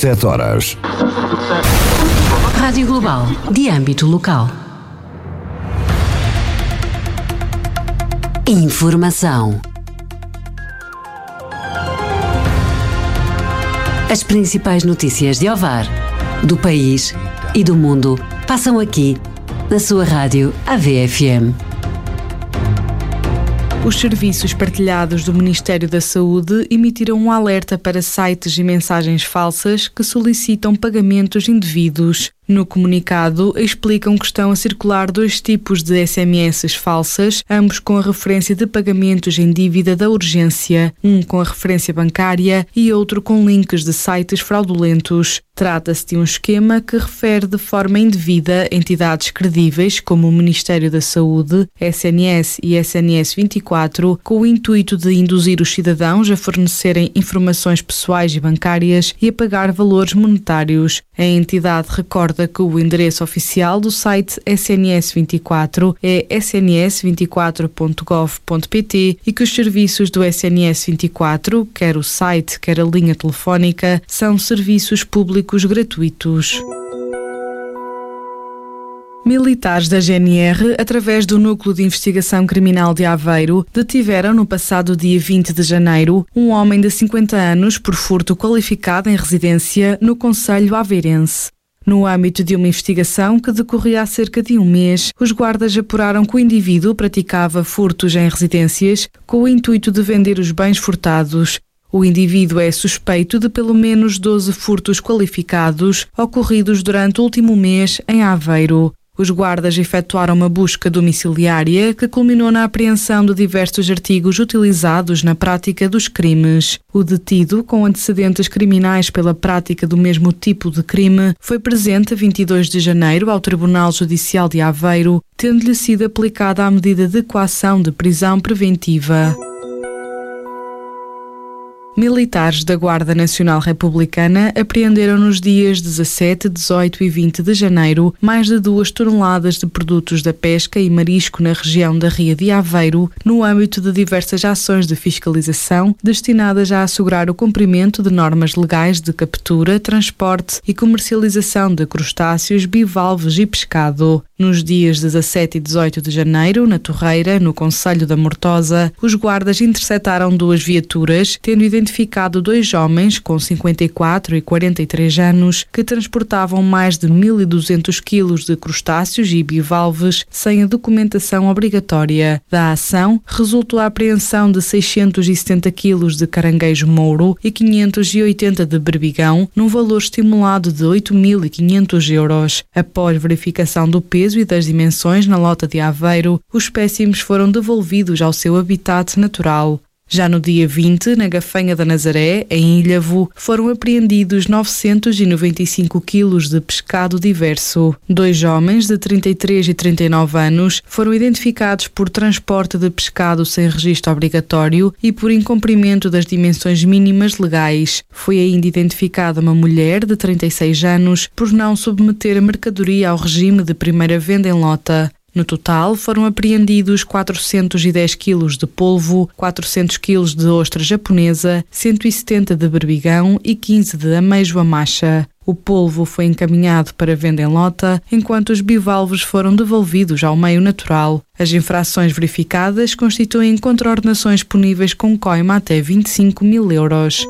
17 horas. Rádio Global, de âmbito local. Informação. As principais notícias de Ovar, do país e do mundo passam aqui, na sua rádio AVFM. Os serviços partilhados do Ministério da Saúde emitiram um alerta para sites e mensagens falsas que solicitam pagamentos indevidos. No comunicado, explicam que estão a circular 2 tipos de SMS falsas, ambos com a referência de pagamentos em dívida da urgência, um com a referência bancária e outro com links de sites fraudulentos. Trata-se de um esquema que refere de forma indevida entidades credíveis como o Ministério da Saúde, SNS e SNS 24, com o intuito de induzir os cidadãos a fornecerem informações pessoais e bancárias e a pagar valores monetários. A entidade recorda que o endereço oficial do site SNS 24 é sns24.gov.pt e que os serviços do SNS 24, quer o site, quer a linha telefónica, são serviços públicos gratuitos. Militares da GNR, através do Núcleo de Investigação Criminal de Aveiro, detiveram no passado dia 20 de janeiro um homem de 50 anos por furto qualificado em residência no concelho aveirense. No âmbito de uma investigação que decorria há cerca de um mês, os guardas apuraram que o indivíduo praticava furtos em residências com o intuito de vender os bens furtados. O indivíduo é suspeito de pelo menos 12 furtos qualificados ocorridos durante o último mês em Aveiro. Os guardas efetuaram uma busca domiciliária que culminou na apreensão de diversos artigos utilizados na prática dos crimes. O detido, com antecedentes criminais pela prática do mesmo tipo de crime, foi presente a 22 de janeiro ao Tribunal Judicial de Aveiro, tendo-lhe sido aplicada a medida de coação de prisão preventiva. Militares da Guarda Nacional Republicana apreenderam nos dias 17, 18 e 20 de janeiro mais de 2 toneladas de produtos da pesca e marisco na região da Ria de Aveiro, no âmbito de diversas ações de fiscalização destinadas a assegurar o cumprimento de normas legais de captura, transporte e comercialização de crustáceos, bivalves e pescado. Nos dias 17 e 18 de janeiro, na Torreira, no concelho da Mortosa, os guardas interceptaram 2 viaturas, tendo identificado 2 homens com 54 e 43 anos que transportavam mais de 1.200 quilos de crustáceos e bivalves sem a documentação obrigatória. Da ação, resultou a apreensão de 670 quilos de caranguejo mouro e 580 de berbigão, num valor estimulado de 8.500 euros. Após verificação do peso e das dimensões na lota de Aveiro, os espécimes foram devolvidos ao seu habitat natural. Já no dia 20, na Gafanha da Nazaré, em Ilhavo, foram apreendidos 995 quilos de pescado diverso. 2 homens de 33 e 39 anos foram identificados por transporte de pescado sem registro obrigatório e por incumprimento das dimensões mínimas legais. Foi ainda identificada uma mulher de 36 anos por não submeter a mercadoria ao regime de primeira venda em lota. No total, foram apreendidos 410 quilos de polvo, 400 quilos de ostra japonesa, 170 de berbigão e 15 de ameijoa macha. O polvo foi encaminhado para venda em lota, enquanto os bivalves foram devolvidos ao meio natural. As infrações verificadas constituem contraordenações puníveis com coima até 25.000 euros.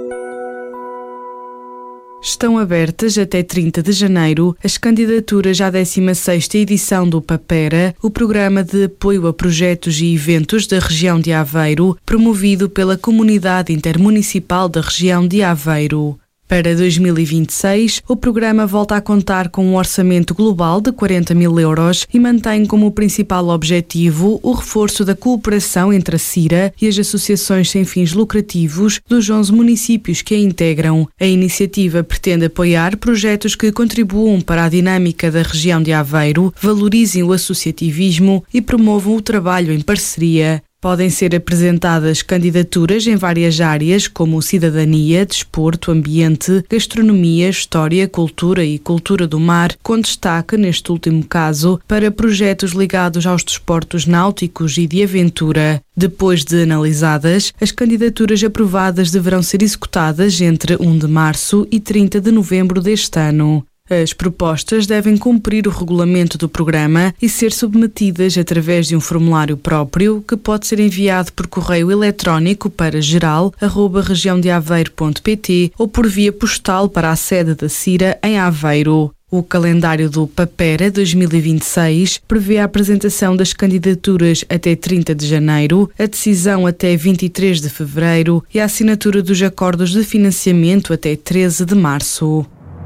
Estão abertas até 30 de janeiro as candidaturas à 16ª edição do PAPERA, o Programa de Apoio a Projetos e Eventos da região de Aveiro, promovido pela Comunidade Intermunicipal da região de Aveiro. Para 2026, o programa volta a contar com um orçamento global de 40.000 euros e mantém como principal objetivo o reforço da cooperação entre a CIRA e as associações sem fins lucrativos dos 11 municípios que a integram. A iniciativa pretende apoiar projetos que contribuam para a dinâmica da região de Aveiro, valorizem o associativismo e promovam o trabalho em parceria. Podem ser apresentadas candidaturas em várias áreas, como cidadania, desporto, ambiente, gastronomia, história, cultura e cultura do mar, com destaque, neste último caso, para projetos ligados aos desportos náuticos e de aventura. Depois de analisadas, as candidaturas aprovadas deverão ser executadas entre 1 de março e 30 de novembro deste ano. As propostas devem cumprir o regulamento do programa e ser submetidas através de um formulário próprio que pode ser enviado por correio eletrónico para geral@regiãodeaveiro.pt ou por via postal para a sede da CIRA em Aveiro. O calendário do PAPERA 2026 prevê a apresentação das candidaturas até 30 de janeiro, a decisão até 23 de fevereiro e a assinatura dos acordos de financiamento até 13 de março.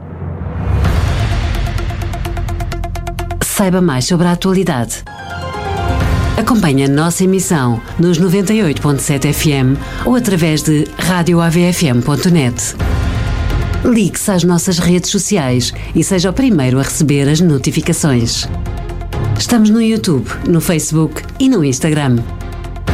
Saiba mais sobre a atualidade. Acompanhe a nossa emissão nos 98.7 FM ou através de radioavfm.net. Ligue-se às nossas redes sociais e seja o primeiro a receber as notificações. Estamos no YouTube, no Facebook e no Instagram.